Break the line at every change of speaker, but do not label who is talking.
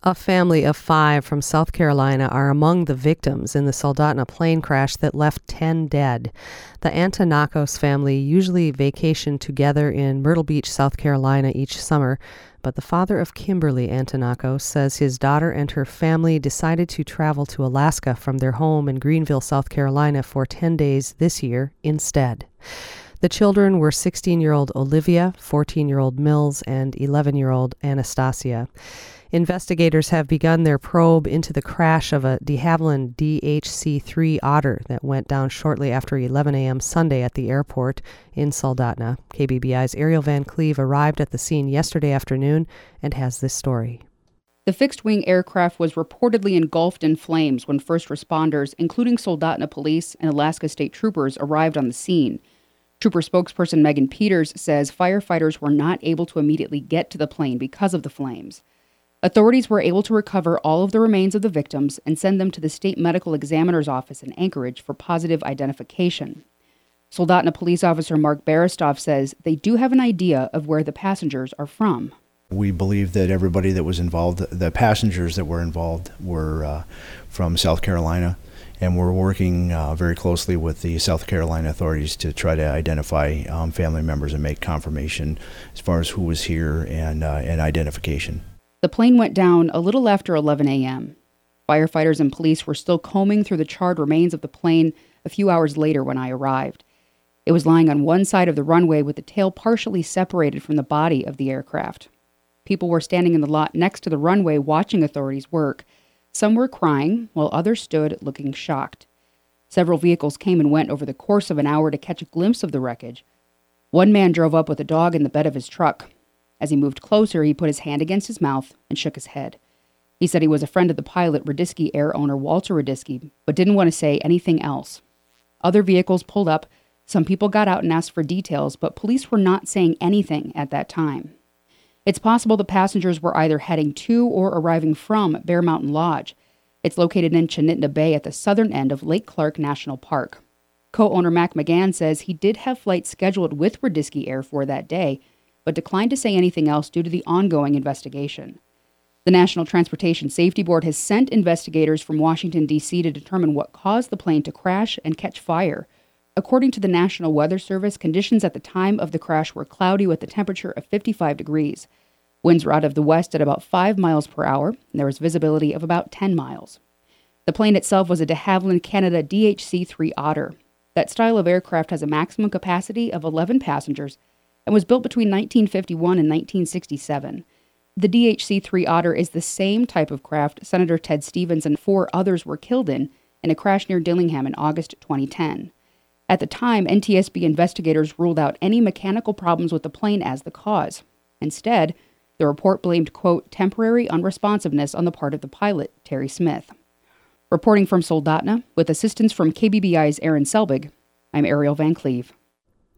A family of 5 from South Carolina are among the victims in the Soldotna plane crash that left 10 dead. The Antonakos family usually vacation together in Myrtle Beach, South Carolina each summer, but the father of Kimberly Antonakos says his daughter and her family decided to travel to Alaska from their home in Greenville, South Carolina for 10 days this year instead. The children were 16-year-old Olivia, 14-year-old Mills, and 11-year-old Anastasia. Investigators have begun their probe into the crash of a de Havilland DHC-3 Otter that went down shortly after 11 a.m. Sunday at the airport in Soldotna. KBBI's Ariel Van Cleve arrived at the scene yesterday afternoon and has this story.
The fixed-wing aircraft was reportedly engulfed in flames when first responders, including Soldotna police and Alaska State Troopers, arrived on the scene. Trooper spokesperson Megan Peters says firefighters were not able to immediately get to the plane because of the flames. Authorities were able to recover all of the remains of the victims and send them to the state medical examiner's office in Anchorage for positive identification. Soldotna police officer Mark Barastoff says they do have an idea of where the passengers are from.
We believe that everybody that was involved, the passengers that were involved, were from South Carolina, and we're working very closely with the South Carolina authorities to try to identify family members and make confirmation as far as who was here and identification.
The plane went down a little after 11 a.m. Firefighters and police were still combing through the charred remains of the plane a few hours later when I arrived. It was lying on one side of the runway with the tail partially separated from the body of the aircraft. People were standing in the lot next to the runway watching authorities work. Some were crying, while others stood looking shocked. Several vehicles came and went over the course of an hour to catch a glimpse of the wreckage. One man drove up with a dog in the bed of his truck. As he moved closer, he put his hand against his mouth and shook his head. He said he was a friend of the pilot, Radisky Air owner Walter Radisky, but didn't want to say anything else. Other vehicles pulled up. Some people got out and asked for details, but police were not saying anything at that time. It's possible the passengers were either heading to or arriving from Bear Mountain Lodge. It's located in Chinitna Bay at the southern end of Lake Clark National Park. Co-owner Mac McGann says he did have flights scheduled with Radisky Air for that day, but declined to say anything else due to the ongoing investigation. The National Transportation Safety Board has sent investigators from Washington, D.C. to determine what caused the plane to crash and catch fire. According to the National Weather Service, conditions at the time of the crash were cloudy with a temperature of 55 degrees. Winds were out of the west at about 5 miles per hour, and there was visibility of about 10 miles. The plane itself was a de Havilland Canada DHC-3 Otter. That style of aircraft has a maximum capacity of 11 passengers and was built between 1951 and 1967. The DHC-3 Otter is the same type of craft Senator Ted Stevens and 4 others were killed in a crash near Dillingham in August 2010. At the time, NTSB investigators ruled out any mechanical problems with the plane as the cause. Instead, the report blamed, quote, temporary unresponsiveness on the part of the pilot, Terry Smith. Reporting from Soldotna, with assistance from KBBI's Aaron Selbig, I'm Ariel Van Cleve.